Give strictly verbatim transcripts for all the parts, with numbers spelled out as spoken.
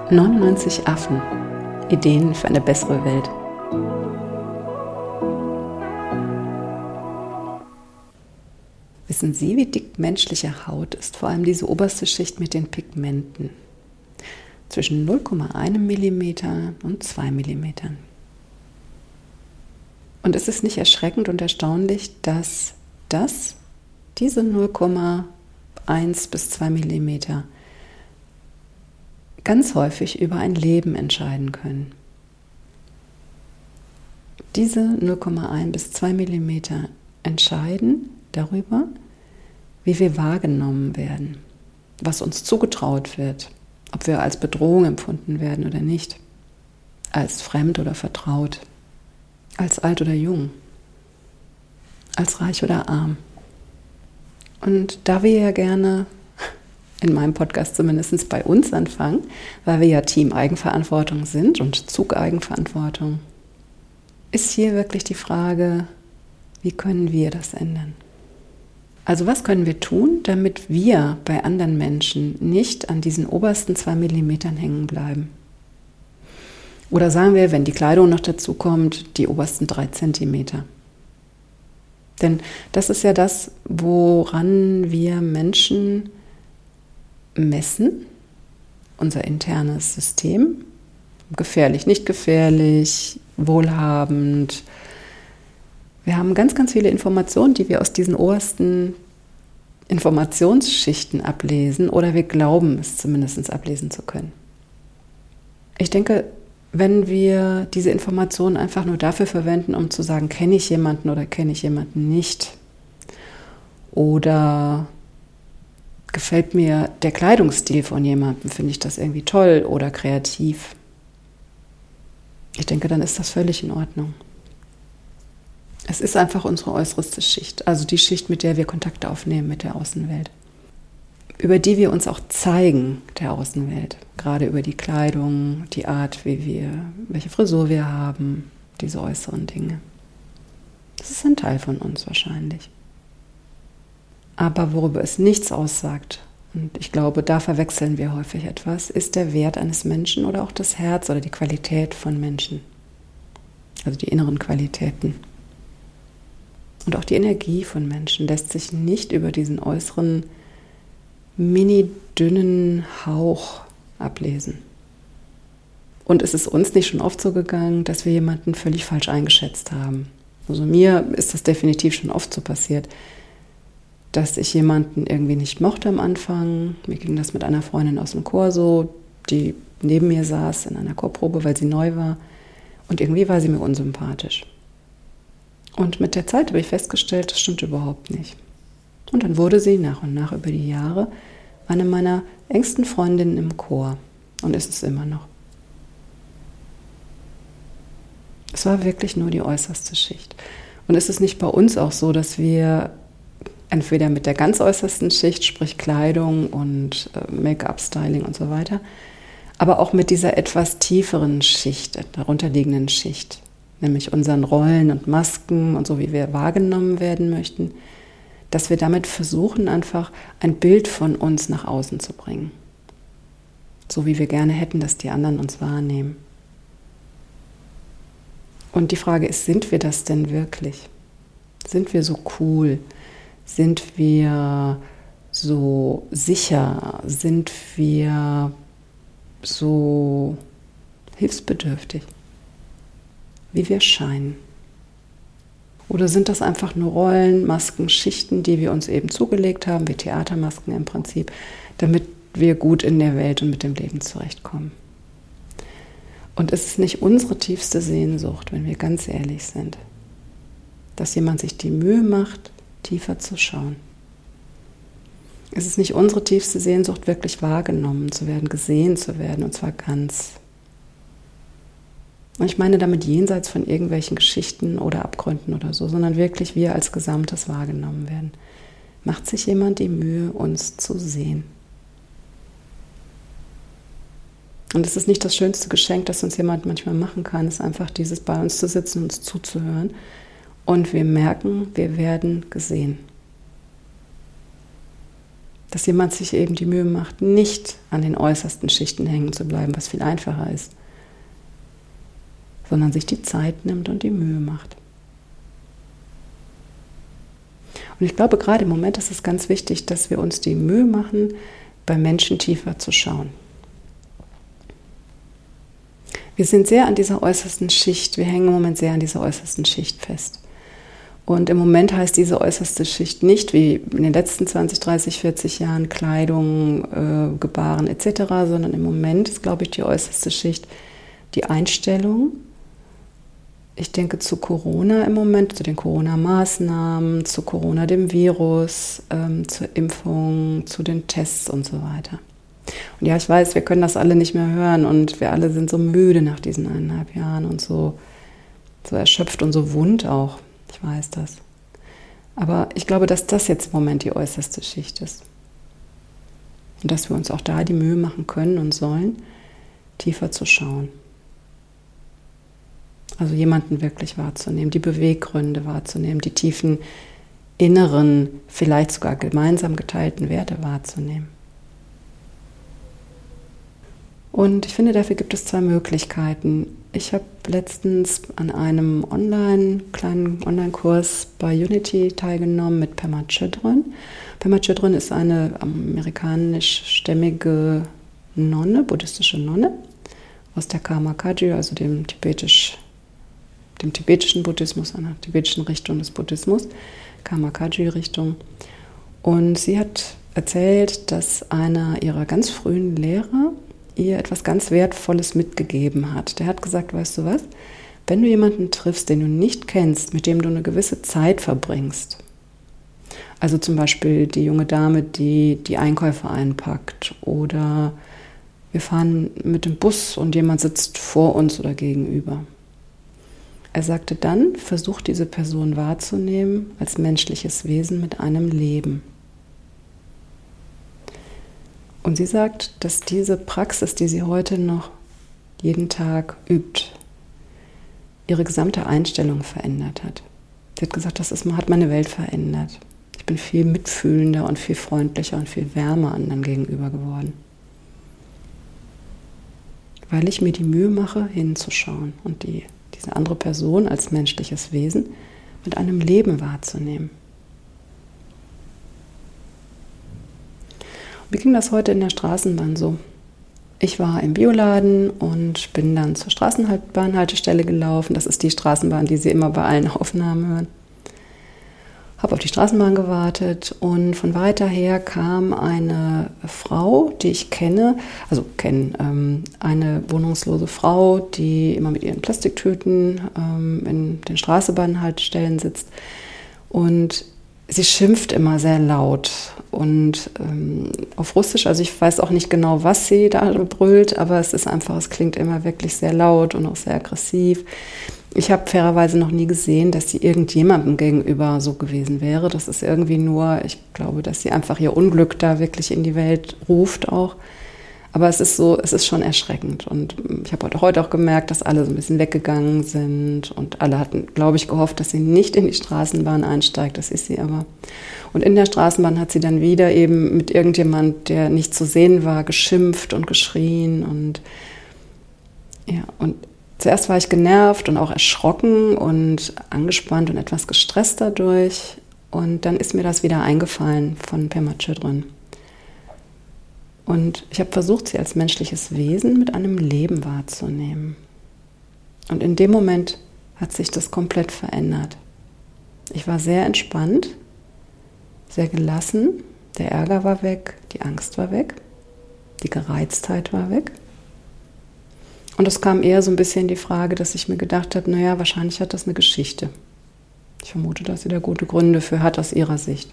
neunundneunzig Affen. Ideen für eine bessere Welt. Wissen Sie, wie dick menschliche Haut ist? Vor allem diese oberste Schicht mit den Pigmenten. Zwischen null Komma eins Millimeter und zwei Millimeter. Und es ist nicht erschreckend und erstaunlich, dass das, diese null Komma eins bis zwei Millimeter, ganz häufig über ein Leben entscheiden können. Diese null Komma eins bis zwei Millimeter entscheiden darüber, wie wir wahrgenommen werden, was uns zugetraut wird, ob wir als Bedrohung empfunden werden oder nicht, als fremd oder vertraut, als alt oder jung, als reich oder arm. Und da wir ja gerne, in meinem Podcast zumindest bei uns anfangen, weil wir ja Team Eigenverantwortung sind und Zug Eigenverantwortung, ist hier wirklich die Frage, wie können wir das ändern? Also was können wir tun, damit wir bei anderen Menschen nicht an diesen obersten zwei Millimetern hängen bleiben? Oder sagen wir, wenn die Kleidung noch dazu kommt, die obersten drei Zentimeter. Denn das ist ja das, woran wir Menschen messen, unser internes System, gefährlich, nicht gefährlich, wohlhabend. Wir haben ganz, ganz viele Informationen, die wir aus diesen obersten Informationsschichten ablesen oder wir glauben es zumindest ablesen zu können. Ich denke, wenn wir diese Informationen einfach nur dafür verwenden, um zu sagen, kenne ich jemanden oder kenne ich jemanden nicht, oder gefällt mir der Kleidungsstil von jemandem, finde ich das irgendwie toll oder kreativ, ich denke, dann ist das völlig in Ordnung. Es ist einfach unsere äußerste Schicht, also die Schicht, mit der wir Kontakt aufnehmen mit der Außenwelt, über die wir uns auch zeigen der Außenwelt, gerade über die Kleidung, die Art, wie wir, welche Frisur wir haben, diese äußeren Dinge. Das ist ein Teil von uns wahrscheinlich. Aber worüber es nichts aussagt, und ich glaube, da verwechseln wir häufig etwas, ist der Wert eines Menschen oder auch das Herz oder die Qualität von Menschen, also die inneren Qualitäten. Und auch die Energie von Menschen lässt sich nicht über diesen äußeren, mini dünnen Hauch ablesen. Und es ist uns nicht schon oft so gegangen, dass wir jemanden völlig falsch eingeschätzt haben. Also mir ist das definitiv schon oft so passiert, dass ich jemanden irgendwie nicht mochte am Anfang. Mir ging das mit einer Freundin aus dem Chor so, die neben mir saß in einer Chorprobe, weil sie neu war. Und irgendwie war sie mir unsympathisch. Und mit der Zeit habe ich festgestellt, das stimmt überhaupt nicht. Und dann wurde sie nach und nach über die Jahre eine meiner engsten Freundinnen im Chor. Und ist es immer noch. Es war wirklich nur die äußerste Schicht. Und ist es nicht bei uns auch so, dass wir entweder mit der ganz äußersten Schicht, sprich Kleidung und Make-up, Styling und so weiter, aber auch mit dieser etwas tieferen Schicht, darunterliegenden Schicht, nämlich unseren Rollen und Masken und so, wie wir wahrgenommen werden möchten, dass wir damit versuchen, einfach ein Bild von uns nach außen zu bringen. So wie wir gerne hätten, dass die anderen uns wahrnehmen. Und die Frage ist, sind wir das denn wirklich? Sind wir so cool? Sind wir so sicher? Sind wir so hilfsbedürftig, wie wir scheinen? Oder sind das einfach nur Rollen, Masken, Schichten, die wir uns eben zugelegt haben, wie Theatermasken im Prinzip, damit wir gut in der Welt und mit dem Leben zurechtkommen? Und es ist nicht unsere tiefste Sehnsucht, wenn wir ganz ehrlich sind, dass jemand sich die Mühe macht, tiefer zu schauen. Es ist nicht unsere tiefste Sehnsucht, wirklich wahrgenommen zu werden, gesehen zu werden, und zwar ganz. Und ich meine damit jenseits von irgendwelchen Geschichten oder Abgründen oder so, sondern wirklich wir als Gesamtes wahrgenommen werden. Macht sich jemand die Mühe, uns zu sehen? Und es ist nicht das schönste Geschenk, das uns jemand manchmal machen kann, es ist einfach dieses, bei uns zu sitzen und uns zuzuhören. Und wir merken, wir werden gesehen. Dass jemand sich eben die Mühe macht, nicht an den äußersten Schichten hängen zu bleiben, was viel einfacher ist, sondern sich die Zeit nimmt und die Mühe macht. Und ich glaube, gerade im Moment ist es ganz wichtig, dass wir uns die Mühe machen, bei Menschen tiefer zu schauen. Wir sind sehr an dieser äußersten Schicht, wir hängen im Moment sehr an dieser äußersten Schicht fest. Und im Moment heißt diese äußerste Schicht nicht, wie in den letzten zwanzig, dreißig, vierzig Jahren, Kleidung, äh, Gebaren et cetera, sondern im Moment ist, glaube ich, die äußerste Schicht die Einstellung. Ich denke zu Corona im Moment, zu den Corona-Maßnahmen, zu Corona, dem Virus, ähm, zur Impfung, zu den Tests und so weiter. Und ja, ich weiß, wir können das alle nicht mehr hören und wir alle sind so müde nach diesen eineinhalb Jahren und so, so erschöpft und so wund auch. Ich weiß das. Aber ich glaube, dass das jetzt im Moment die äußerste Schicht ist. Und dass wir uns auch da die Mühe machen können und sollen, tiefer zu schauen. Also jemanden wirklich wahrzunehmen, die Beweggründe wahrzunehmen, die tiefen inneren, vielleicht sogar gemeinsam geteilten Werte wahrzunehmen. Und ich finde, dafür gibt es zwei Möglichkeiten. Ich habe letztens an einem Online, kleinen Online-Kurs bei Unity teilgenommen mit Pema Chodron. Pema Chodron ist eine amerikanischstämmige Nonne, buddhistische Nonne, aus der Karma Kagyu, also dem, tibetisch, dem tibetischen Buddhismus, einer tibetischen Richtung des Buddhismus, Karma Kagyu-Richtung. Und sie hat erzählt, dass einer ihrer ganz frühen Lehrer ihr etwas ganz Wertvolles mitgegeben hat. Der hat gesagt, weißt du was, wenn du jemanden triffst, den du nicht kennst, mit dem du eine gewisse Zeit verbringst, also zum Beispiel die junge Dame, die die Einkäufe einpackt, oder wir fahren mit dem Bus und jemand sitzt vor uns oder gegenüber. Er sagte dann, versuch diese Person wahrzunehmen als menschliches Wesen mit einem Leben. Und sie sagt, dass diese Praxis, die sie heute noch jeden Tag übt, ihre gesamte Einstellung verändert hat. Sie hat gesagt, das ist, hat meine Welt verändert. Ich bin viel mitfühlender und viel freundlicher und viel wärmer anderen gegenüber geworden. Weil ich mir die Mühe mache, hinzuschauen und die, diese andere Person als menschliches Wesen mit einem Leben wahrzunehmen. Wie ging das heute in der Straßenbahn so? Ich war im Bioladen und bin dann zur Straßenbahnhaltestelle gelaufen. Das ist die Straßenbahn, die Sie immer bei allen Aufnahmen hören. Habe auf die Straßenbahn gewartet und von weiter her kam eine Frau, die ich kenne, also kenne, ähm, eine wohnungslose Frau, die immer mit ihren Plastiktüten ähm, in den Straßenbahnhaltestellen sitzt. Und sie schimpft immer sehr laut und ähm, auf Russisch, also ich weiß auch nicht genau, was sie da brüllt, aber es ist einfach, es klingt immer wirklich sehr laut und auch sehr aggressiv. Ich habe fairerweise noch nie gesehen, dass sie irgendjemandem gegenüber so gewesen wäre. Das ist irgendwie nur, ich glaube, dass sie einfach ihr Unglück da wirklich in die Welt ruft auch. Aber es ist so, es ist schon erschreckend. Und ich habe heute auch gemerkt, dass alle so ein bisschen weggegangen sind. Und alle hatten, glaube ich, gehofft, dass sie nicht in die Straßenbahn einsteigt. Das ist sie aber. Und in der Straßenbahn hat sie dann wieder eben mit irgendjemand, der nicht zu sehen war, geschimpft und geschrien. Und ja, und zuerst war ich genervt und auch erschrocken und angespannt und etwas gestresst dadurch. Und dann ist mir das wieder eingefallen von Pema Chodron. Und ich habe versucht, sie als menschliches Wesen mit einem Leben wahrzunehmen. Und in dem Moment hat sich das komplett verändert. Ich war sehr entspannt, sehr gelassen, der Ärger war weg, die Angst war weg, die Gereiztheit war weg. Und es kam eher so ein bisschen die Frage, dass ich mir gedacht habe, naja, wahrscheinlich hat das eine Geschichte. Ich vermute, dass sie da gute Gründe für hat aus ihrer Sicht.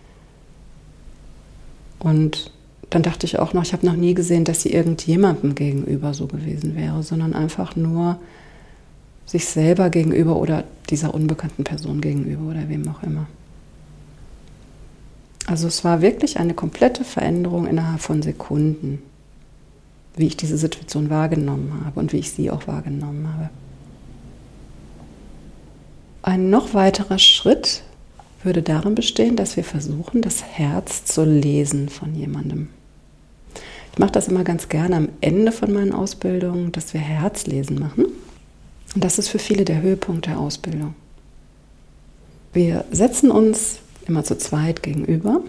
Und dann dachte ich auch noch, ich habe noch nie gesehen, dass sie irgendjemandem gegenüber so gewesen wäre, sondern einfach nur sich selber gegenüber oder dieser unbekannten Person gegenüber oder wem auch immer. Also es war wirklich eine komplette Veränderung innerhalb von Sekunden, wie ich diese Situation wahrgenommen habe und wie ich sie auch wahrgenommen habe. Ein noch weiterer Schritt würde darin bestehen, dass wir versuchen, das Herz zu lesen von jemandem. Ich mache das immer ganz gerne am Ende von meinen Ausbildungen, dass wir Herzlesen machen. Und das ist für viele der Höhepunkt der Ausbildung. Wir setzen uns immer zu zweit gegenüber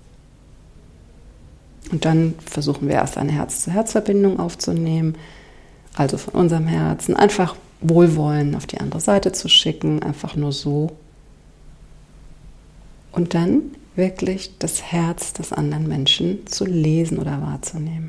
und dann versuchen wir erst eine Herz-zu-Herz-Verbindung aufzunehmen, also von unserem Herzen einfach Wohlwollen auf die andere Seite zu schicken, einfach nur so. Und dann wirklich das Herz des anderen Menschen zu lesen oder wahrzunehmen.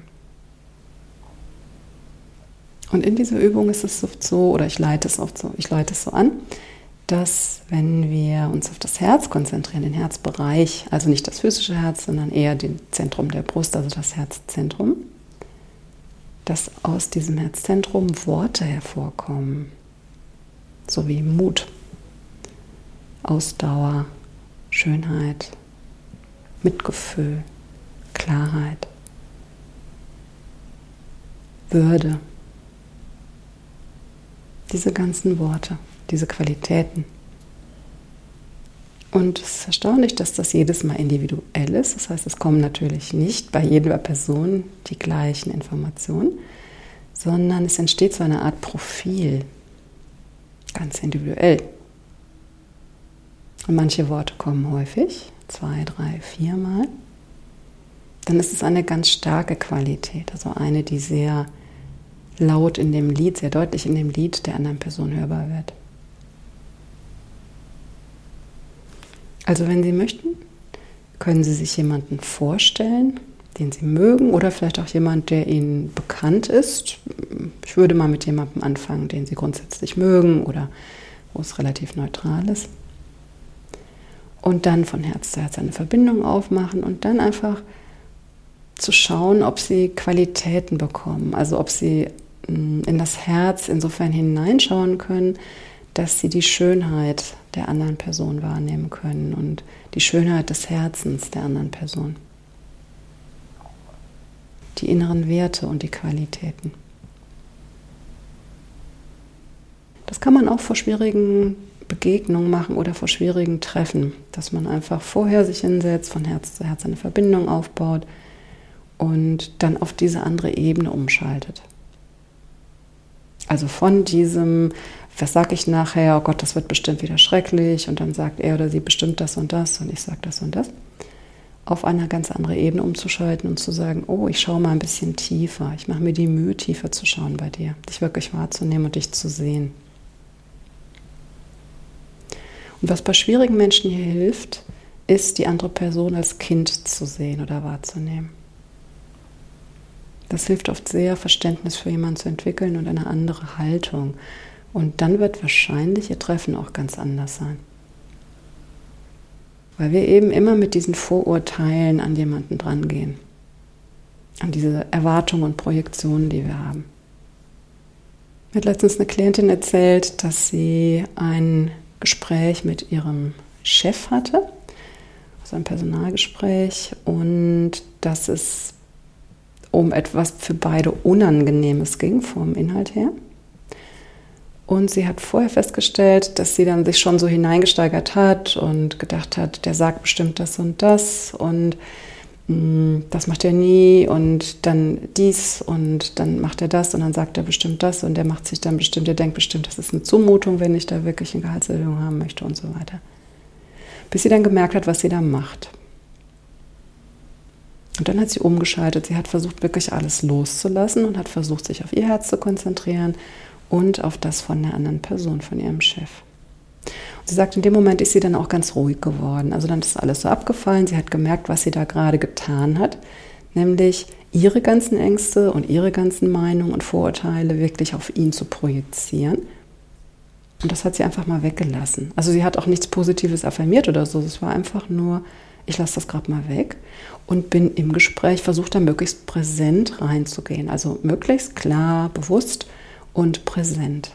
Und in dieser Übung ist es oft so, oder ich leite es oft so, ich leite es so an, dass wenn wir uns auf das Herz konzentrieren, den Herzbereich, also nicht das physische Herz, sondern eher das Zentrum der Brust, also das Herzzentrum, dass aus diesem Herzzentrum Worte hervorkommen, so wie Mut, Ausdauer, Schönheit, Mitgefühl, Klarheit, Würde. Diese ganzen Worte, diese Qualitäten. Und es ist erstaunlich, dass das jedes Mal individuell ist. Das heißt, es kommen natürlich nicht bei jeder Person die gleichen Informationen, sondern es entsteht so eine Art Profil, ganz individuell. Und manche Worte kommen häufig, zwei, drei, viermal. Dann ist es eine ganz starke Qualität, also eine, die sehr laut in dem Lied, sehr deutlich in dem Lied der anderen Person hörbar wird. Also wenn Sie möchten, können Sie sich jemanden vorstellen, den Sie mögen oder vielleicht auch jemand, der Ihnen bekannt ist. Ich würde mal mit jemandem anfangen, den Sie grundsätzlich mögen oder wo es relativ neutral ist. Und dann von Herz zu Herz eine Verbindung aufmachen und dann einfach zu schauen, ob Sie Qualitäten bekommen, also ob Sie in das Herz insofern hineinschauen können, dass Sie die Schönheit der anderen Person wahrnehmen können und die Schönheit des Herzens der anderen Person. Die inneren Werte und die Qualitäten. Das kann man auch vor schwierigen Begegnungen machen oder vor schwierigen Treffen, dass man einfach vorher sich hinsetzt, von Herz zu Herz eine Verbindung aufbaut und dann auf diese andere Ebene umschaltet. Also von diesem, was sage ich nachher, oh Gott, das wird bestimmt wieder schrecklich und dann sagt er oder sie bestimmt das und das und ich sage das und das, auf eine ganz andere Ebene umzuschalten und zu sagen, oh, ich schaue mal ein bisschen tiefer, ich mache mir die Mühe, tiefer zu schauen bei dir, dich wirklich wahrzunehmen und dich zu sehen. Und was bei schwierigen Menschen hier hilft, ist, die andere Person als Kind zu sehen oder wahrzunehmen. Das hilft oft sehr, Verständnis für jemanden zu entwickeln und eine andere Haltung. Und dann wird wahrscheinlich Ihr Treffen auch ganz anders sein. Weil wir eben immer mit diesen Vorurteilen an jemanden drangehen. An diese Erwartungen und Projektionen, die wir haben. Mir hat letztens eine Klientin erzählt, dass sie ein Gespräch mit ihrem Chef hatte, also ein Personalgespräch, und dass es um etwas für beide Unangenehmes ging vom Inhalt her. Und sie hat vorher festgestellt, dass sie dann sich schon so hineingesteigert hat und gedacht hat, der sagt bestimmt das und das und mh, das macht er nie und dann dies und dann macht er das und dann sagt er bestimmt das und der macht sich dann bestimmt, der denkt bestimmt, das ist eine Zumutung, wenn ich da wirklich eine Gehaltserhöhung haben möchte und so weiter. Bis sie dann gemerkt hat, was sie da macht. Und dann hat sie umgeschaltet. Sie hat versucht, wirklich alles loszulassen und hat versucht, sich auf ihr Herz zu konzentrieren und auf das von der anderen Person, von ihrem Chef. Und sie sagt, in dem Moment ist sie dann auch ganz ruhig geworden. Also dann ist alles so abgefallen. Sie hat gemerkt, was sie da gerade getan hat, nämlich ihre ganzen Ängste und ihre ganzen Meinungen und Vorurteile wirklich auf ihn zu projizieren. Und das hat sie einfach mal weggelassen. Also sie hat auch nichts Positives affirmiert oder so. Es war einfach nur, ich lasse das gerade mal weg und bin im Gespräch, versuche da möglichst präsent reinzugehen. Also möglichst klar, bewusst und präsent.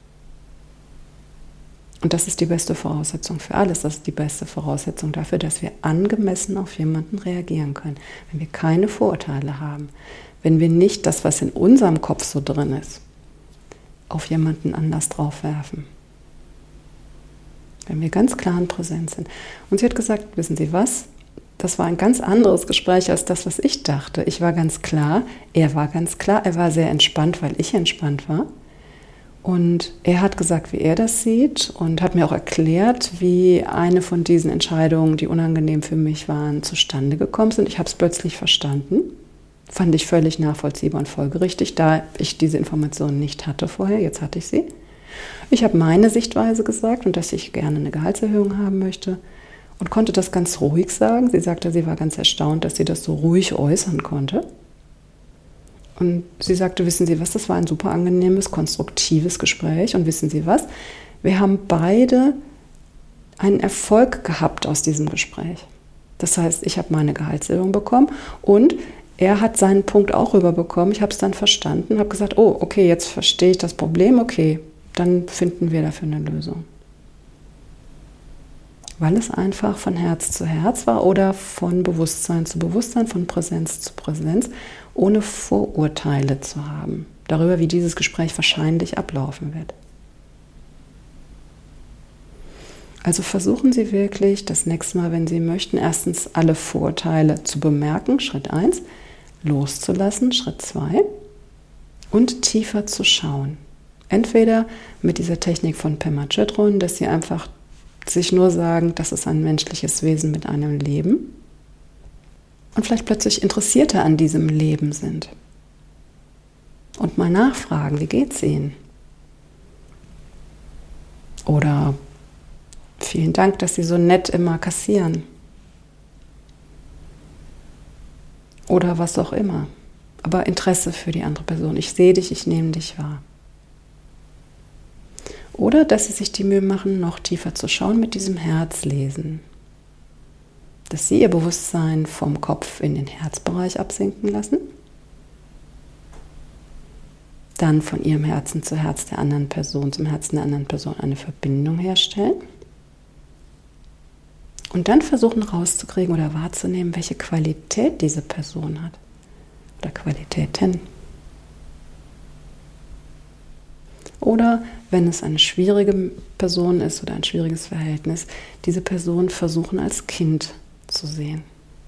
Und das ist die beste Voraussetzung für alles. Das ist die beste Voraussetzung dafür, dass wir angemessen auf jemanden reagieren können. Wenn wir keine Vorurteile haben, wenn wir nicht das, was in unserem Kopf so drin ist, auf jemanden anders draufwerfen. wenn wir ganz klar und präsent sind. Und sie hat gesagt, wissen Sie was? Das war ein ganz anderes Gespräch als das, was ich dachte. Ich war ganz klar, er war ganz klar, er war sehr entspannt, weil ich entspannt war. Und er hat gesagt, wie er das sieht und hat mir auch erklärt, wie eine von diesen Entscheidungen, die unangenehm für mich waren, zustande gekommen sind. Ich habe es plötzlich verstanden, fand ich völlig nachvollziehbar und folgerichtig, da ich diese Informationen nicht hatte vorher, jetzt hatte ich sie. Ich habe meine Sichtweise gesagt und dass ich gerne eine Gehaltserhöhung haben möchte und konnte das ganz ruhig sagen. Sie sagte, sie war ganz erstaunt, dass sie das so ruhig äußern konnte. Und sie sagte, wissen Sie was, das war ein super angenehmes, konstruktives Gespräch. Und wissen Sie was, wir haben beide einen Erfolg gehabt aus diesem Gespräch. Das heißt, ich habe meine Gehaltserhöhung bekommen und er hat seinen Punkt auch rüberbekommen. Ich habe es dann verstanden, habe gesagt, oh, okay, jetzt verstehe ich das Problem, okay, dann finden wir dafür eine Lösung. Weil es einfach von Herz zu Herz war oder von Bewusstsein zu Bewusstsein, von Präsenz zu Präsenz, ohne Vorurteile zu haben darüber, wie dieses Gespräch wahrscheinlich ablaufen wird. Also versuchen Sie wirklich das nächste Mal, wenn Sie möchten, erstens alle Vorurteile zu bemerken, Schritt eins, loszulassen, Schritt zwei, und tiefer zu schauen. Entweder mit dieser Technik von Pema Chodron, dass Sie einfach sich nur sagen, das ist ein menschliches Wesen mit einem Leben und vielleicht plötzlich Interessierte an diesem Leben sind. Und mal nachfragen, wie geht's Ihnen? Oder vielen Dank, dass Sie so nett immer kassieren. Oder was auch immer. Aber Interesse für die andere Person. Ich sehe dich, ich nehme dich wahr. Oder dass Sie sich die Mühe machen, noch tiefer zu schauen, mit diesem Herz lesen. Dass Sie Ihr Bewusstsein vom Kopf in den Herzbereich absinken lassen. Dann von Ihrem Herzen zu Herz der anderen Person, zum Herzen der anderen Person eine Verbindung herstellen. Und dann versuchen rauszukriegen oder wahrzunehmen, welche Qualität diese Person hat. Oder Qualitäten. Oder wenn es eine schwierige Person ist oder ein schwieriges Verhältnis, diese Person versuchen als Kind zu sehen.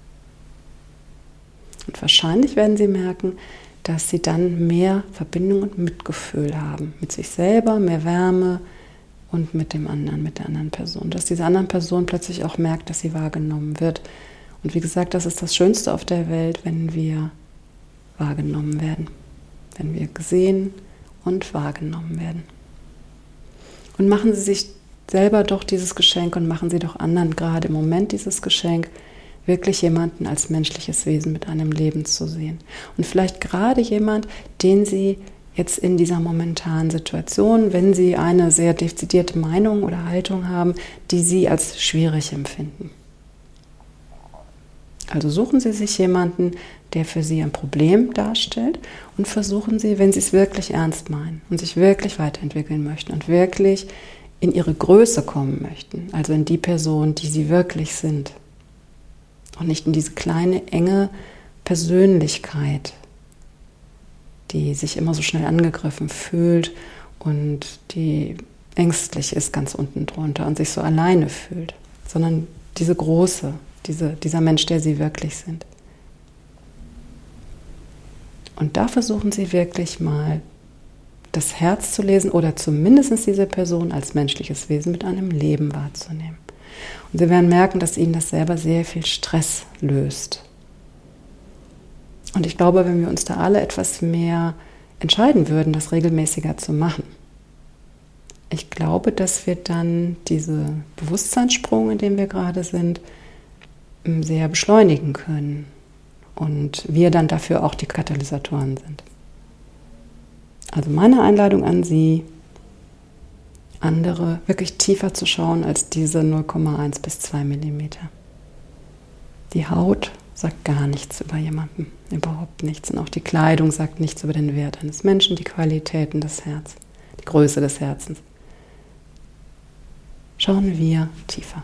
Und wahrscheinlich werden Sie merken, dass Sie dann mehr Verbindung und Mitgefühl haben. Mit sich selber, mehr Wärme und mit dem anderen, mit der anderen Person. Dass diese andere Person plötzlich auch merkt, dass sie wahrgenommen wird. Und wie gesagt, das ist das Schönste auf der Welt, wenn wir wahrgenommen werden. Wenn wir gesehen und wahrgenommen werden. Und machen Sie sich selber doch dieses Geschenk und machen Sie doch anderen gerade im Moment dieses Geschenk, wirklich jemanden als menschliches Wesen mit einem Leben zu sehen. Und vielleicht gerade jemand, den Sie jetzt in dieser momentanen Situation, wenn Sie eine sehr dezidierte Meinung oder Haltung haben, die Sie als schwierig empfinden. Also suchen Sie sich jemanden, der für Sie ein Problem darstellt und versuchen Sie, wenn Sie es wirklich ernst meinen und sich wirklich weiterentwickeln möchten und wirklich in Ihre Größe kommen möchten, also in die Person, die Sie wirklich sind und nicht in diese kleine, enge Persönlichkeit, die sich immer so schnell angegriffen fühlt und die ängstlich ist ganz unten drunter und sich so alleine fühlt, sondern diese große, diese, dieser Mensch, der Sie wirklich sind. Und da versuchen Sie wirklich mal das Herz zu lesen oder zumindest diese Person als menschliches Wesen mit einem Leben wahrzunehmen. Und Sie werden merken, dass Ihnen das selber sehr viel Stress löst. Und ich glaube, wenn wir uns da alle etwas mehr entscheiden würden, das regelmäßiger zu machen, ich glaube, dass wir dann diesen Bewusstseinssprung, in dem wir gerade sind, sehr beschleunigen können. Und wir dann dafür auch die Katalysatoren sind. Also meine Einladung an Sie, andere wirklich tiefer zu schauen als diese null Komma eins bis zwei Millimeter. Die Haut sagt gar nichts über jemanden, überhaupt nichts. Und auch die Kleidung sagt nichts über den Wert eines Menschen, die Qualitäten des Herzens, die Größe des Herzens. Schauen wir tiefer.